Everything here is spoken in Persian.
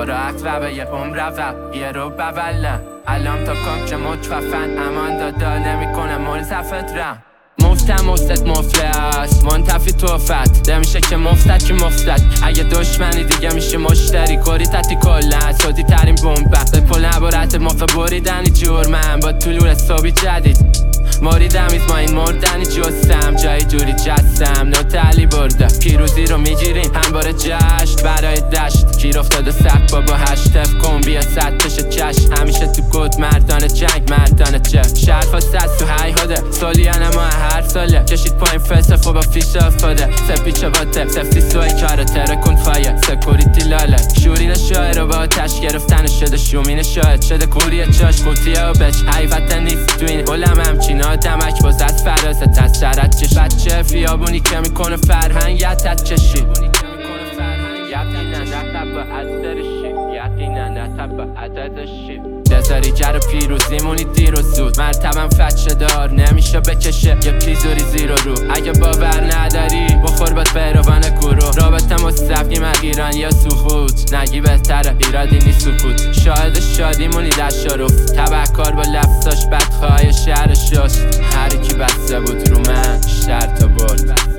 راحت و به یه روم یه رو بولم الان تا کام که متوفن امان دادا نمیکنم ملتفت رم مفتم مفتت مفلس منتفی توفت نمیشه که مفتت که مفتت اگه دشمنی دیگه میشه مشتری کاری تتی کلن سودی ترین بومبم به پل عبارت مفه بریدنی جرمم با طلوع صبی جدید موریدم ایز ما این مردنی جستم جایی جوری جستم نوتلی برده پیروزی رو میگیریم همباره جشت برای دشت گیر افتاد و سق بابا هشتف کن بیا ست تشه چشم همیشه تو گود مردان جنگ مردان چه شرفا سست تو هی هده سالیانه ما هر ساله کشید پایین فلسفه با فیش افتاده سپیچه باته سفتی سوی کاره ترکون فایه سکوریتی لاله شورین شاعر رو با آتش گرفتن شده شومین شاهد شده کوری چاش قوطیه و بچ حیوت نیست تو این بلم همچین آدمک باز از فرازت از سرت چش بچه فیابونی که میکنه فرهنگیتت چشی یقینا نتبا عددشی یقینا نتبا عددشی دزاری جر پیروزیمونی دیر و زود مرتبم فتشه دار نمیشه بکشه یه پیزوری زیر و رو اگه باور نداری بخور باد بیروان گروه رابطه مستقیم ایران یا سخوت نگی بهتره ایرادی نی سکوت شاهد شادیمونی در شروف تبهکار با لفظاش بدخواه شهر شست هر کی بسته بود رو من شرط برد